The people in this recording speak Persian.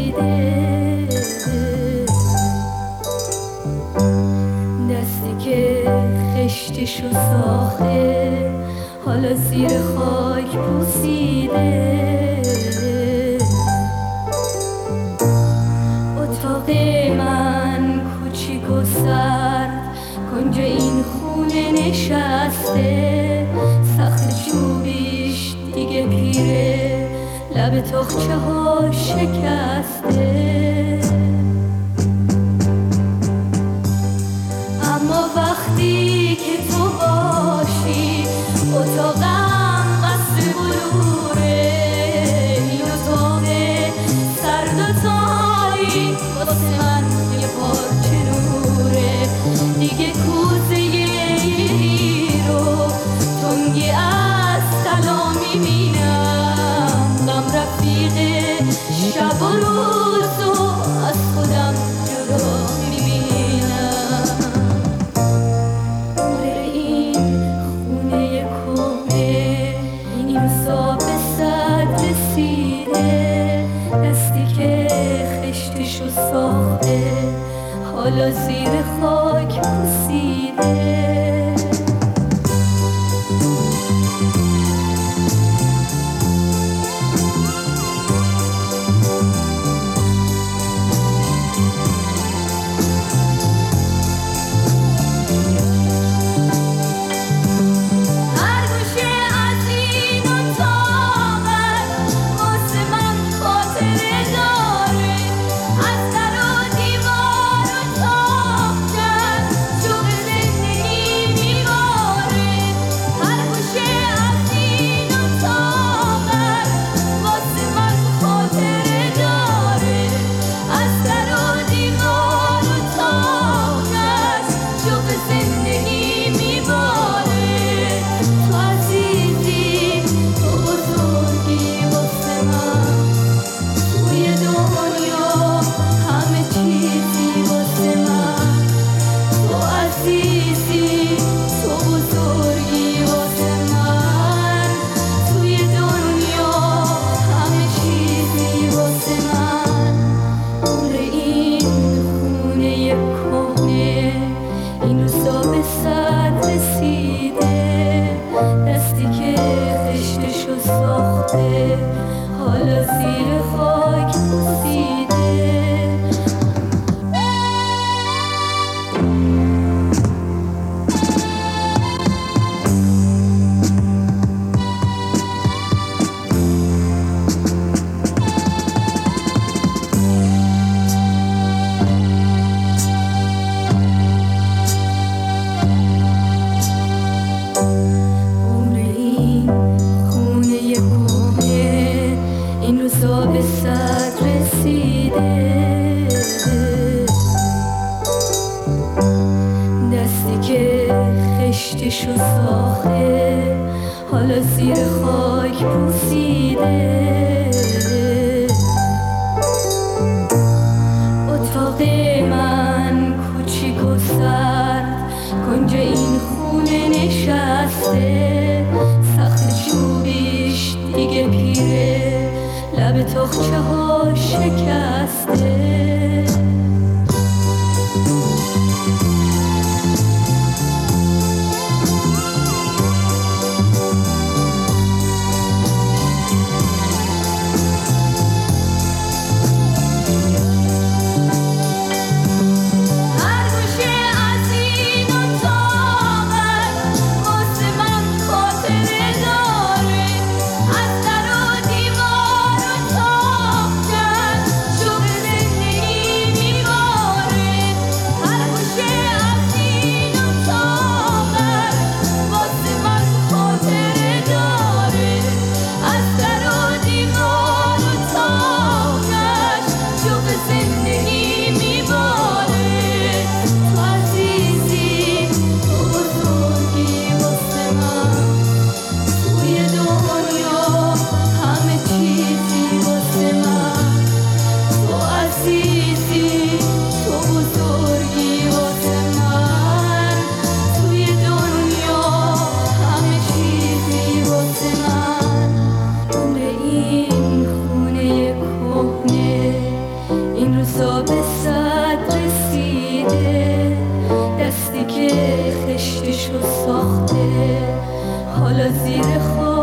رسیده، دستی که خشتشو ساخته حالا زیر خاک پوسیده. اتاق من کوچیک و سرد کنج این خونه نشسته، سخت چوبیش دیگه پیره، لب تاقچه ها شکسته. اما وقتی که تو باشی اتاقم قصر بلوره، این اتاق سرد و تاریک واسه من یه پارچه نوره. دیگه کوزه رو تنگی از طلا میبینم، غم رفیق شب و روزو از خودم جدا میبینم. نور این خونه کهنه این روزا به صد رسیده، دستی که خشتشو ساخته حالا زیر خاک پوسیده. حالا زیر خاک پوسیده. این روزا به صد رسیده، دستی که خشتشو ساخته حالا زیر خاک پوسیده. اتاق من کوچیک و سرد کنج این خونه نشسته، سخت چوبیش دیگه پیره، لب تاقچه ها شکسته. از در و دیوار و تاق کرد، شغل روزا به صد رسیده، دستی که خشتشو ساخته حالا زیر خاک